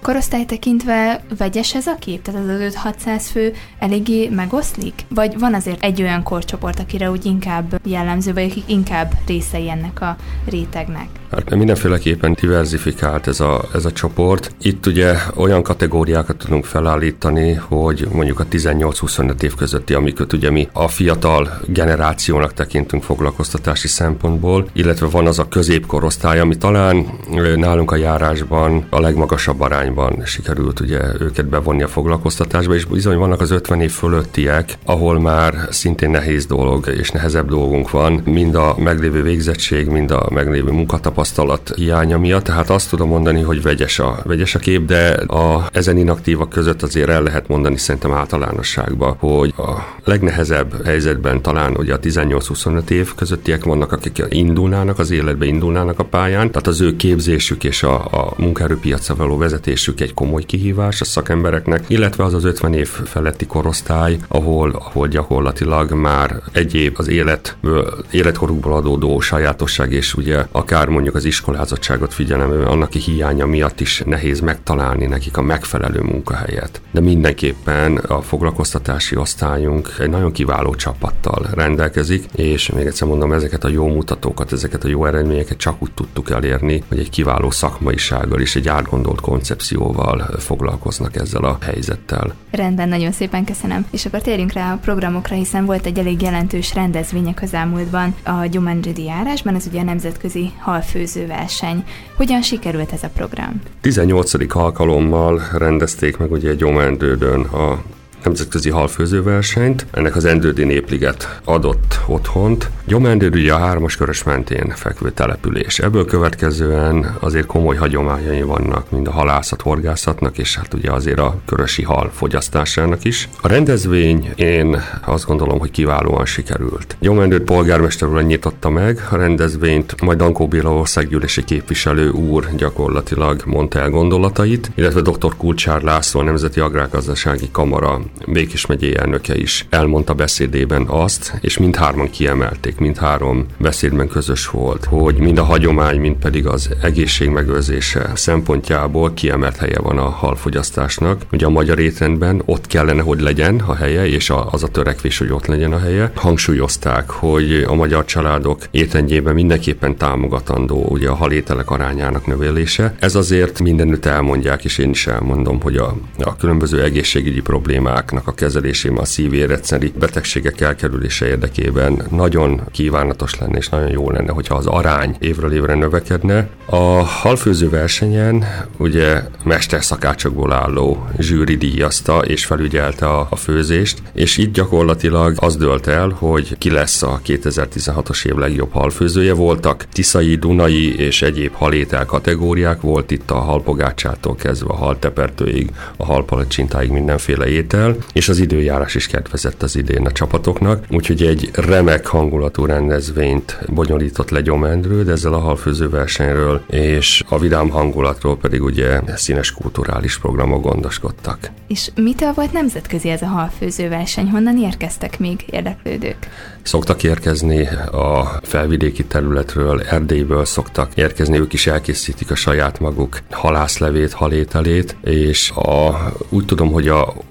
Korosztály tekintve vegyes ez a kép? Tehát az 5-600 fő eléggé megoszlik? Vagy van azért egy olyan korcsoport, akire úgy inkább jellemző, vagy akik inkább részei ennek a rétegnek? Hát mindenféleképpen diversifikált ez a csoport. Itt ugye olyan kategóriákat tudunk felállítani, hogy mondjuk a 18-25 év közötti, amiket ugye mi a fiatal generációnak tekintünk foglalkoztatási szempontból, illetve van az a középkorosztály, ami talán nálunk a járásban a legmagasabb arányban sikerült ugye őket bevonni a foglalkoztatásba, és bizony vannak az 50 év fölöttiek, ahol már szintén nehéz dolog és nehezebb dolgunk van, mind a meglévő végzettség, mind a meglévő munkatapasztalat hiánya miatt, tehát azt tudom mondani, hogy vegyes a kép, de ezen inaktívak között azért el lehet mondani szerintem általánosságban, hogy a legnehezebb helyzetben talán ugye a 18-25 év közöttiek vannak, akik indulnának az életbe, indulnának a pályán, tehát az ő képzésük és a munkaerőpiacra való vezetésük egy komoly kihívás a szakembereknek, illetve az 50 év feletti korosztály, ahol gyakorlatilag már egyéb az életkorukból adódó sajátosság és ugye akár mondjuk az iskolázottságot figyelembe, annak hiánya miatt is nehéz megtalálni nekik a megfelelő munkahelyet. De mindenképpen a foglalkoztatási osztályunk egy nagyon kiváló csapattal rendelkezik, és még egyszer mondom, ezeket a jó mutatókat, ezeket a jó eredményeket csak úgy tudtuk elérni, hogy egy kiváló szakmaisággal és egy átgondolt koncepcióval foglalkoznak ezzel a helyzettel. Rendben, nagyon szépen köszönöm. És akkor térjünk rá a programokra, hiszen volt egy elég jelentős rendezvény a közelmúltban a Gyomendrődi járásban, ez ugye a nemzetközi halfőző verseny. Hogyan sikerült ez a program? 18. alkalommal rendezték meg ugye Gyomendrődön a nemzetközi halfőzőversenyt. Ennek az Endrődi Népliget adott otthont. Gyomendrőd ugye a 3-as körös mentén fekvő település. Ebből következően azért komoly hagyományai vannak, mind a halászat, horgászatnak, és hát ugye azért a körösi hal fogyasztásának is. A rendezvény én azt gondolom, hogy kiválóan sikerült. Gyomendrőd polgármester úr nyitotta meg a rendezvényt, majd Dankó Béla országgyűlési képviselő úr gyakorlatilag mondta el gondolatait, illetve dr. Kulcsár László, a Nemzeti Agrárgazdasági Kamara Békés megyei elnöke is elmondta beszédében azt, és mindhárman kiemelték, mindhárom beszédben közös volt, hogy mind a hagyomány, mind pedig az egészség megőrzése szempontjából kiemelt helye van a halfogyasztásnak. Ugye a magyar étrendben ott kellene, hogy legyen a helye, és az a törekvés, hogy ott legyen a helye. Hangsúlyozták, hogy a magyar családok étrendjében mindenképpen támogatandó ugye a halételek arányának növelése. Ez azért mindenütt elmondják, és én is elmondom, hogy a különböző egészségügyi problémák a kezelésében, a szív-érrendszeri betegségek elkerülése érdekében nagyon kívánatos lenne, és nagyon jó lenne, hogyha az arány évről évre növekedne. A halfőző versenyen ugye mesterszakácsokból álló zsűri díjazta és felügyelte a főzést, és itt gyakorlatilag az dőlt el, hogy ki lesz a 2016-os év legjobb halfőzője. Voltak tiszai, dunai és egyéb halétel kategóriák, volt itt a halpogácsától kezdve a haltepertőig, a halpalacsintáig mindenféle étel, és az időjárás is kedvezett az idén a csapatoknak, úgyhogy egy remek hangulatú rendezvényt bonyolított le Gyomendrőd ezzel a halfőző versenyről, és a vidám hangulatról pedig ugye színes kulturális programok gondoskodtak. És mitől volt nemzetközi ez a halfőző verseny? Honnan érkeztek még érdeklődők? Szoktak érkezni a felvidéki területről, Erdélyből szoktak érkezni, ők is elkészítik a saját maguk halászlevét, halételét, és úgy tudom, hogy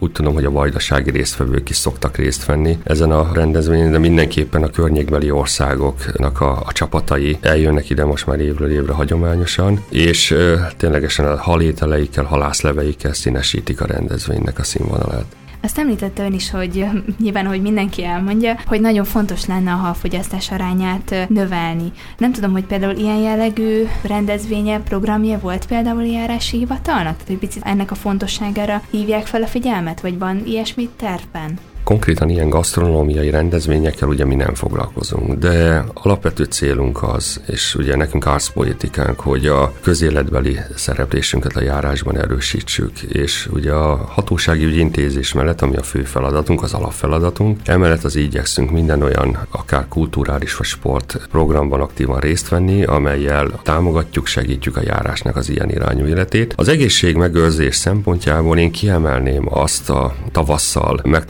a vajdasági résztvevők is szoktak részt venni ezen a rendezvényen, de mindenképpen a környékbeli országoknak a csapatai eljönnek ide most már évről évre hagyományosan, és ténylegesen a halételeikkel, halászleveikkel színesítik a rendezvénynek a színvonalát. Azt említette ön is, hogy nyilván, hogy mindenki elmondja, hogy nagyon fontos lenne a halfogyasztás arányát növelni. Nem tudom, hogy például ilyen jellegű rendezvénye, programja volt például a járási hivatalnak? Tehát, hogy picit ennek a fontosságára hívják fel a figyelmet, vagy van ilyesmi tervben? Konkrétan ilyen gasztronómiai rendezvényekkel ugye mi nem foglalkozunk, de alapvető célunk az, és ugye nekünk arszpolitikánk, hogy a közéletbeli szereplésünket a járásban erősítsük, és ugye a hatósági ügyintézés mellett, ami a fő feladatunk, az alapfeladatunk, emellett az igyekszünk minden olyan, akár kulturális vagy sport programban aktívan részt venni, amellyel támogatjuk, segítjük a járásnak az ilyen irányú életét. Az egészség megőrzés szempontjából én kiemelném azt a tavasszal megtartott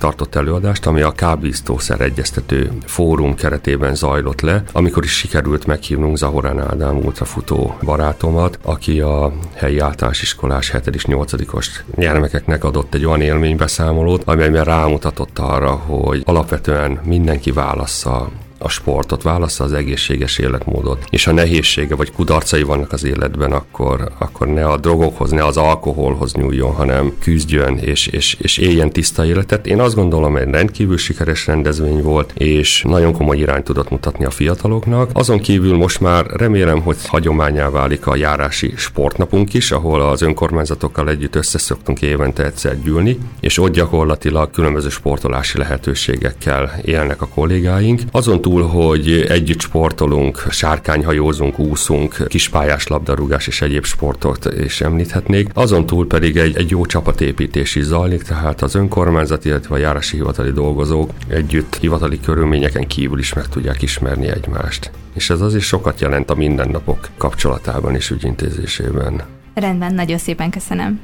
előadást, ami a kábítószer egyeztető fórum keretében zajlott le, amikor is sikerült meghívnunk Zahorán Ádám ultrafutó barátomat, aki a helyi általános iskolás 7. és 8-os gyermekeknek adott egy olyan élménybeszámolót, amelyben rámutatott arra, hogy alapvetően mindenki válassza a sportot, válassza az egészséges életmódot, és ha nehézsége vagy kudarcai vannak az életben, akkor ne a drogokhoz, ne az alkoholhoz nyúljon, hanem küzdjön és éljen tiszta életet. Én azt gondolom, egy rendkívül sikeres rendezvény volt, és nagyon komoly irányt tudott mutatni a fiataloknak. Azon kívül most már remélem, hogy hagyománnyá válik a járási sportnapunk is, ahol az önkormányzatokkal együtt összeszoktunk évente egyszer gyűlni, és ott gyakorlatilag különböző sportolási lehetőségekkel élnek a kollégáink. Azon túl, hogy együtt sportolunk, sárkányhajózunk, úszunk, kispályás labdarúgás és egyéb sportot is említhetnék. Azon túl pedig egy jó csapatépítés is zajlik, tehát az önkormányzat, illetve a járási hivatali dolgozók együtt hivatali körülményeken kívül is meg tudják ismerni egymást. És ez azért sokat jelent a mindennapok kapcsolatában és ügyintézésében. Rendben, nagyon szépen köszönöm.